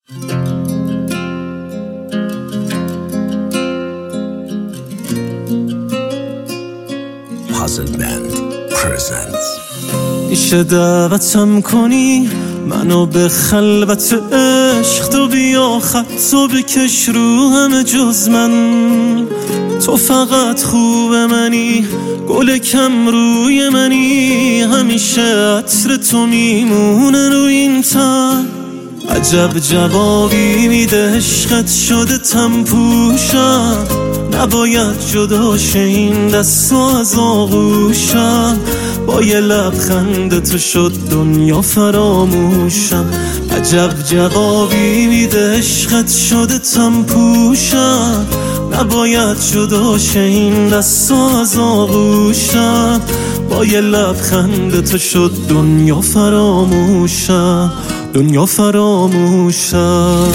Puzzle Band presents. میشه دعوتم کنی منو به خلوت عشق، تو بیا خطو بکش رو همه جز من. تو فقط خوب منی، گل کم روی منی، همیشه عطر تو میمونه روی این تن. عجب جوابی میده عشقت شده تم پوشم، نباید جدا شه این دست از آغوشم. با یه لبخند تو شد دنیا فراموشم. عجب جوابی میده عشقت شده تم پوشم، نباید جدا شه این دست از آغوشم. با یه لبخند تو شد دنیا فراموشم، دنیا فراموشم.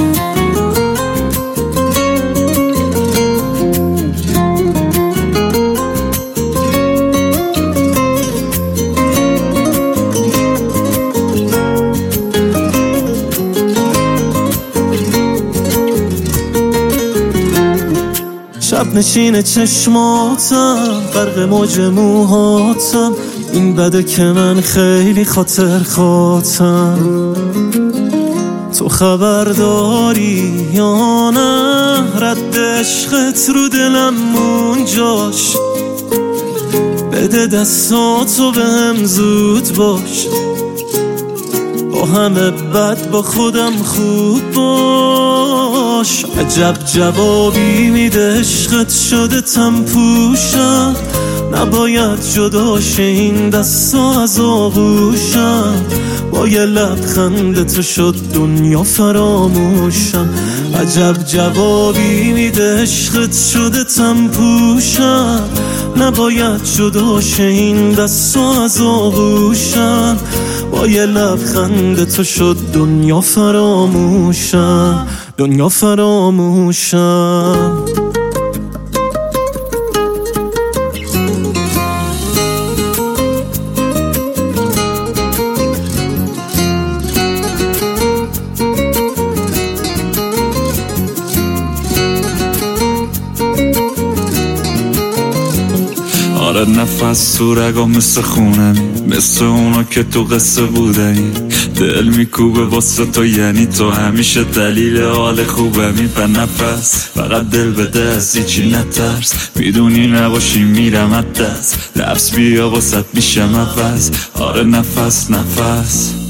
شب نشین چشماتم، غرق موج موهاتم، این بده که من خیلی خاطر خاطم. تو خبر داری یا نه رد عشقت رو دلم اونجاش؟ بده دستاتو بهم زود باش، با همه بد با خودم خوب باش. عجب جوابی میده عشقت شده تم پوشم، نباید جدا شه این دستا از آغوشم. با یه لبخند تو شد دنیا فراموشم. عجب جوابی میده عشقت شده تم پوشم، نباید جدا شه این دستا از آغوشم. با یه لبخند تو شد دنیا فراموشم، دنیا فراموشم. آره نفس تو رگا مثل خونه، مثل اونا که تو قصه بودنی. دل میکوبه واسه تو، یعنی تو همیشه دلیل حال خوبمی. به نفس فقط دل بده، از هیچی نترس، میدونی نباشی میرم از دست. لبس بیا واسط میشم عوض. آره نفس نفس